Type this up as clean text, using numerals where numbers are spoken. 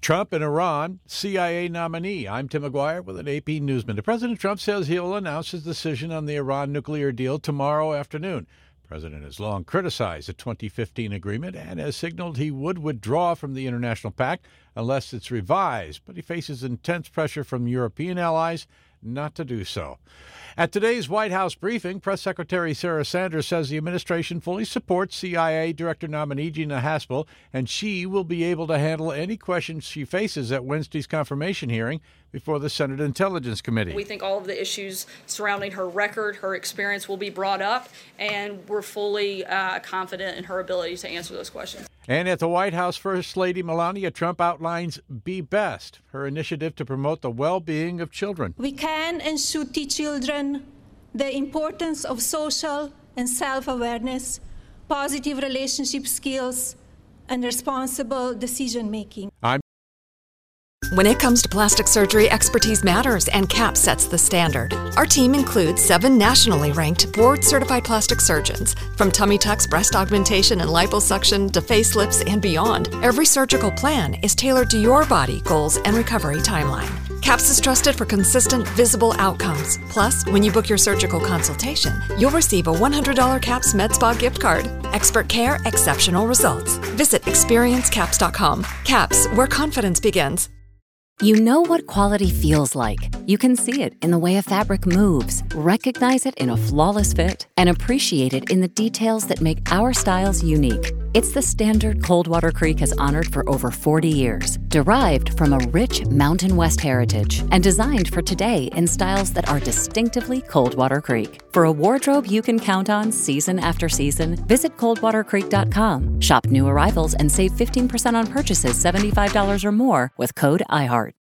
Trump and Iran, CIA nominee. I'm Tim McGuire with an AP Newsman. President Trump says he'll announce his decision on the Iran nuclear deal tomorrow afternoon. The president has long criticized the 2015 agreement and has signaled he would withdraw from the international pact unless it's revised, but he faces intense pressure from European allies not to do so. At today's White House briefing, Press Secretary Sarah Sanders says the administration fully supports CIA Director nominee Gina Haspel, and she will be able to handle any questions she faces at Wednesday's confirmation hearing before the Senate Intelligence Committee. We think all of the issues surrounding her record, her experience will be brought up, and we're fully confident in her ability to answer those questions. And at the White House, First Lady Melania Trump outlines Be Best, her initiative to promote the well-being of children. We can and should teach children the importance of social and self-awareness, positive relationship skills, and responsible decision-making. When it comes to plastic surgery, expertise matters, and CAP sets the standard. Our team includes 7 nationally ranked, board-certified plastic surgeons. From tummy tucks, breast augmentation, and liposuction to facelifts and beyond, every surgical plan is tailored to your body, goals, and recovery timeline. CAPS is trusted for consistent, visible outcomes. Plus, when you book your surgical consultation, you'll receive a $100 CAPS Med Spa gift card. Expert care, exceptional results. Visit experiencecaps.com. CAPS, where confidence begins. You know what quality feels like. You can see it in the way a fabric moves, recognize it in a flawless fit, and appreciate it in the details that make our styles unique. It's the standard Coldwater Creek has honored for over 40 years, derived from a rich Mountain West heritage, and designed for today in styles that are distinctively Coldwater Creek. For a wardrobe you can count on season after season, visit coldwatercreek.com. Shop new arrivals and save 15% on purchases $75 or more with code IHEART.